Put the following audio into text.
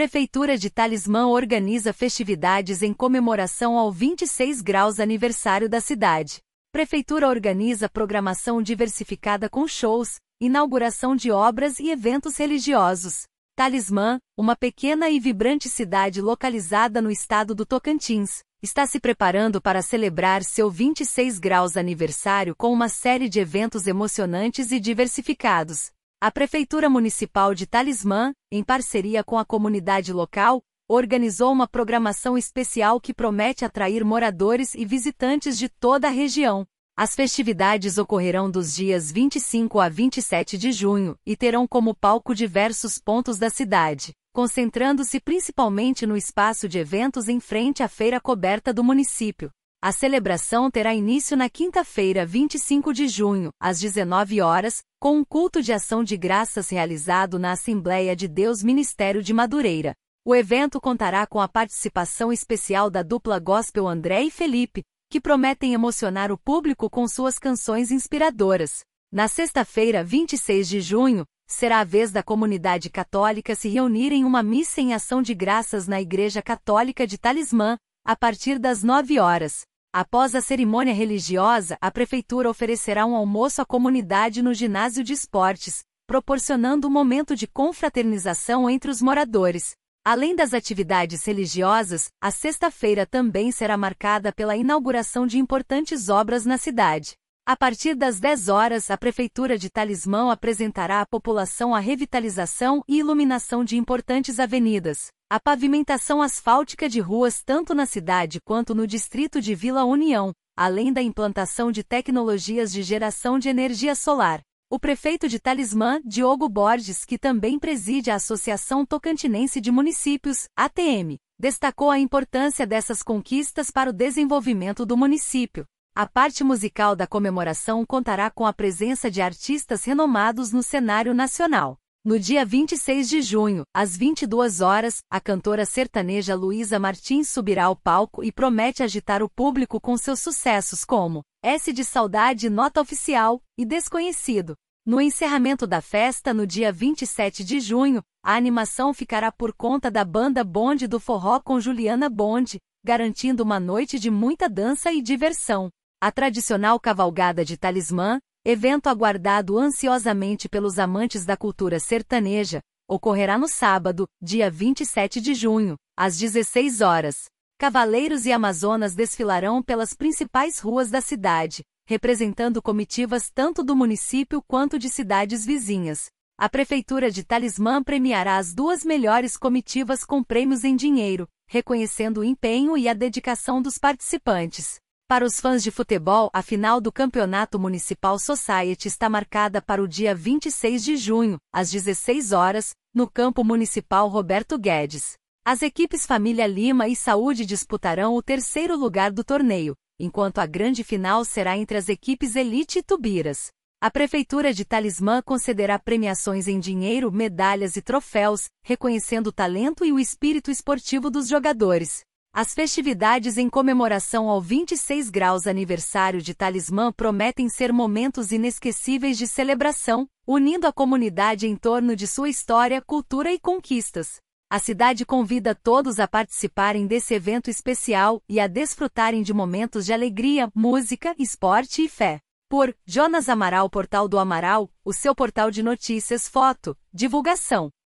Prefeitura de Talismã organiza festividades em comemoração ao 26 graus aniversário da cidade. Prefeitura organiza programação diversificada com shows, inauguração de obras e eventos religiosos. Talismã, uma pequena e vibrante cidade localizada no estado do Tocantins, está se preparando para celebrar seu 26 graus aniversário com uma série de eventos emocionantes e diversificados. A Prefeitura Municipal de Talismã, em parceria com a comunidade local, organizou uma programação especial que promete atrair moradores e visitantes de toda a região. As festividades ocorrerão dos dias 25 a 27 de junho e terão como palco diversos pontos da cidade, concentrando-se principalmente no espaço de eventos em frente à feira coberta do município. A celebração terá início na quinta-feira, 25 de junho, às 19 horas, com um culto de ação de graças realizado na Assembleia de Deus Ministério de Madureira. O evento contará com a participação especial da dupla gospel André e Felipe, que prometem emocionar o público com suas canções inspiradoras. Na sexta-feira, 26 de junho, será a vez da comunidade católica se reunir em uma missa em ação de graças na Igreja Católica de Talismã, a partir das 9 horas. Após a cerimônia religiosa, a Prefeitura oferecerá um almoço à comunidade no ginásio de esportes, proporcionando um momento de confraternização entre os moradores. Além das atividades religiosas, a sexta-feira também será marcada pela inauguração de importantes obras na cidade. A partir das 10 horas, a Prefeitura de Talismã apresentará à população a revitalização e iluminação de importantes avenidas, a pavimentação asfáltica de ruas tanto na cidade quanto no distrito de Vila União, além da implantação de tecnologias de geração de energia solar. O prefeito de Talismã, Diogo Borges, que também preside a Associação Tocantinense de Municípios, ATM, destacou a importância dessas conquistas para o desenvolvimento do município. A parte musical da comemoração contará com a presença de artistas renomados no cenário nacional. No dia 26 de junho, às 22 horas, a cantora sertaneja Luísa Martins subirá ao palco e promete agitar o público com seus sucessos como S de Saudade, Nota Oficial e Desconhecido. No encerramento da festa, no dia 27 de junho, a animação ficará por conta da banda Bonde do Forró com Juliana Bonde, garantindo uma noite de muita dança e diversão. A tradicional Cavalgada de Talismã, evento aguardado ansiosamente pelos amantes da cultura sertaneja, ocorrerá no sábado, dia 27 de junho, às 16 horas. Cavaleiros e Amazonas desfilarão pelas principais ruas da cidade, representando comitivas tanto do município quanto de cidades vizinhas. A Prefeitura de Talismã premiará as duas melhores comitivas com prêmios em dinheiro, reconhecendo o empenho e a dedicação dos participantes. Para os fãs de futebol, a final do Campeonato Municipal Society está marcada para o dia 26 de junho, às 16 horas, no Campo Municipal Roberto Guedes. As equipes Família Lima e Saúde disputarão o terceiro lugar do torneio, enquanto a grande final será entre as equipes Elite e Tubiras. A Prefeitura de Talismã concederá premiações em dinheiro, medalhas e troféus, reconhecendo o talento e o espírito esportivo dos jogadores. As festividades em comemoração ao 26 graus aniversário de Talismã prometem ser momentos inesquecíveis de celebração, unindo a comunidade em torno de sua história, cultura e conquistas. A cidade convida todos a participarem desse evento especial e a desfrutarem de momentos de alegria, música, esporte e fé. Por Jonas Amaral, Portal do Amaral, o seu portal de notícias, foto, divulgação.